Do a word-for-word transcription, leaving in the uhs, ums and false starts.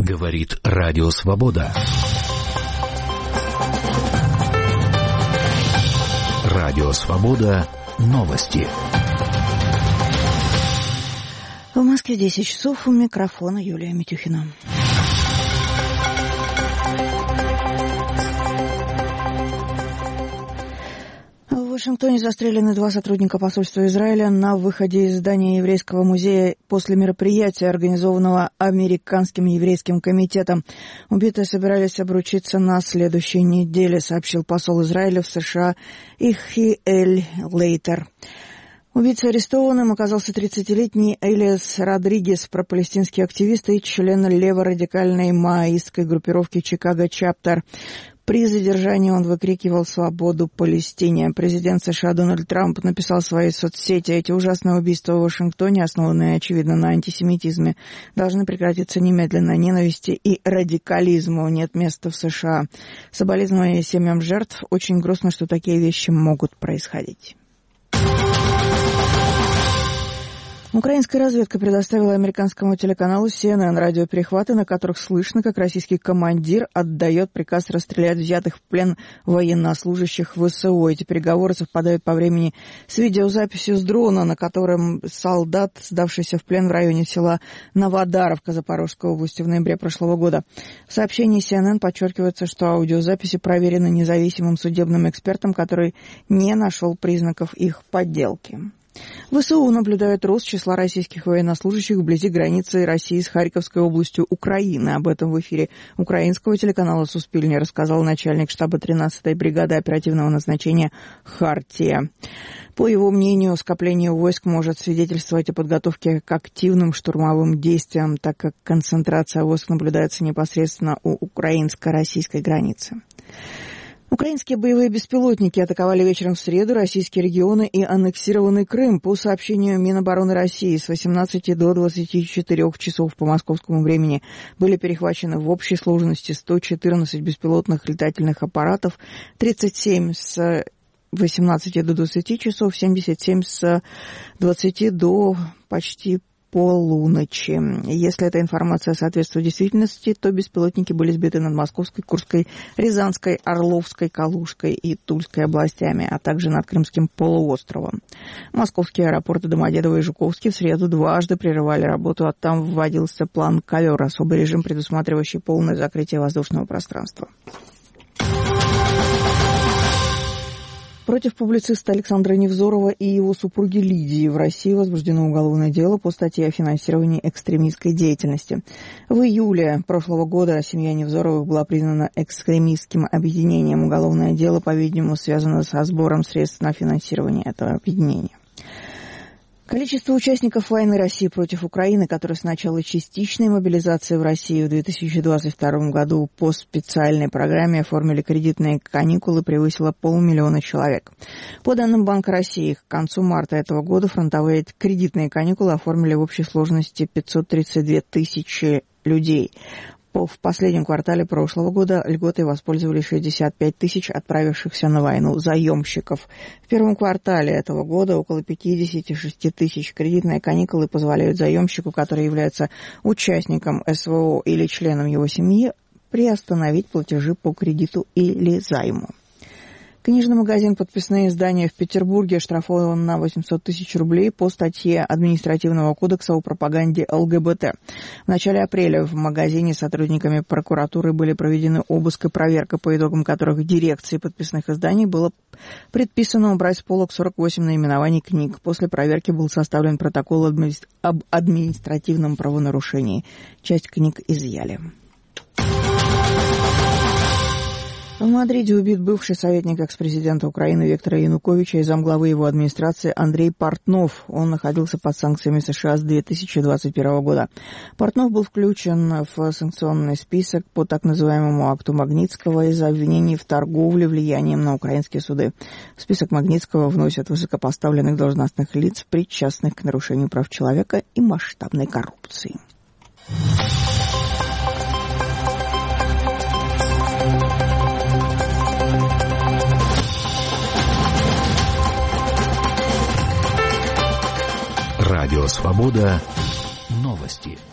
Говорит Радио Свобода. Радио Свобода. Новости. В Москве десять часов. У микрофона Юлия Митюхина. В Вашингтоне застрелены два сотрудника посольства Израиля на выходе из здания еврейского музея после мероприятия, организованного Американским еврейским комитетом. Убитые собирались обручиться на следующей неделе, сообщил посол Израиля в США Ихиэль Лейтер. Убийцей арестованным оказался тридцатилетний Элиас Родригес, пропалестинский активист и член леворадикальной маоистской группировки «Чикаго Чаптер». При задержании он выкрикивал «Свободу Палестине». Президент США Дональд Трамп написал в своей соцсети: «Эти ужасные убийства в Вашингтоне, основанные, очевидно, на антисемитизме, должны прекратиться немедленно. Ненависти и радикализму нет места в США. Соболезнования семьям жертв. Очень грустно, что такие вещи могут происходить». Украинская разведка предоставила американскому телеканалу си эн эн радиоперехваты, на которых слышно, как российский командир отдает приказ расстрелять взятых в плен военнослужащих ВСУ. Эти переговоры совпадают по времени с видеозаписью с дрона, на котором солдат, сдавшийся в плен в районе села Новодаровка Запорожской области в ноябре прошлого года. В сообщении си эн эн подчеркивается, что аудиозаписи проверены независимым судебным экспертом, который не нашел признаков их подделки. ВСУ наблюдает рост числа российских военнослужащих вблизи границы России с Харьковской областью Украины. Об этом в эфире украинского телеканала «Суспильне» рассказал начальник штаба тринадцатой бригады оперативного назначения «Хартия». По его мнению, скопление войск может свидетельствовать о подготовке к активным штурмовым действиям, так как концентрация войск наблюдается непосредственно у украинско-российской границы. Украинские боевые беспилотники атаковали вечером в среду российские регионы и аннексированный Крым. По сообщению Минобороны России, с восемнадцати до двадцати четырёх часов по московскому времени были перехвачены в общей сложности сто четырнадцать беспилотных летательных аппаратов, тридцать семь с восемнадцати до двадцати часов, семьдесят семь с двадцати до почти полуночи. Если эта информация соответствует действительности, то беспилотники были сбиты над Московской, Курской, Рязанской, Орловской, Калужской и Тульской областями, а также над Крымским полуостровом. Московские аэропорты Домодедово и Жуковский в среду дважды прерывали работу, а там вводился план «Ковер», особый режим, предусматривающий полное закрытие воздушного пространства. Против публициста Александра Невзорова и его супруги Лидии в России возбуждено уголовное дело по статье о финансировании экстремистской деятельности. В июле прошлого года семья Невзоровых была признана экстремистским объединением. Уголовное дело, по-видимому, связано со сбором средств на финансирование этого объединения. Количество участников войны России против Украины, которые с начала частичной мобилизации в России в две тысячи двадцать втором году по специальной программе оформили кредитные каникулы, превысило полмиллиона человек. По данным Банка России, к концу марта этого года фронтовые кредитные каникулы оформили в общей сложности пятьсот тридцать две тысячи людей. В последнем квартале прошлого года льготой воспользовались шестьдесят пять тысяч отправившихся на войну заемщиков. В первом квартале этого года около пятьдесят шесть тысяч. Кредитные каникулы позволяют заемщику, который является участником эс вэ о или членом его семьи, приостановить платежи по кредиту или займу. Книжный магазин «Подписные издания» в Петербурге оштрафован на восемьсот тысяч рублей по статье Административного кодекса о пропаганде эл гэ бэ тэ. В начале апреля в магазине сотрудниками прокуратуры были проведены обыск и проверка, по итогам которых дирекции подписных изданий было предписано убрать с полок сорок восемь наименований книг. После проверки был составлен протокол об административном правонарушении. Часть книг изъяли. В Мадриде убит бывший советник экс-президента Украины Виктора Януковича и замглавы его администрации Андрей Портнов. Он находился под санкциями США с две тысячи двадцать первого года. Портнов был включен в санкционный список по так называемому акту Магнитского из-за обвинений в торговле влиянием на украинские суды. В список Магнитского вносят высокопоставленных должностных лиц, причастных к нарушению прав человека и масштабной коррупции. Радио Свобода. Новости.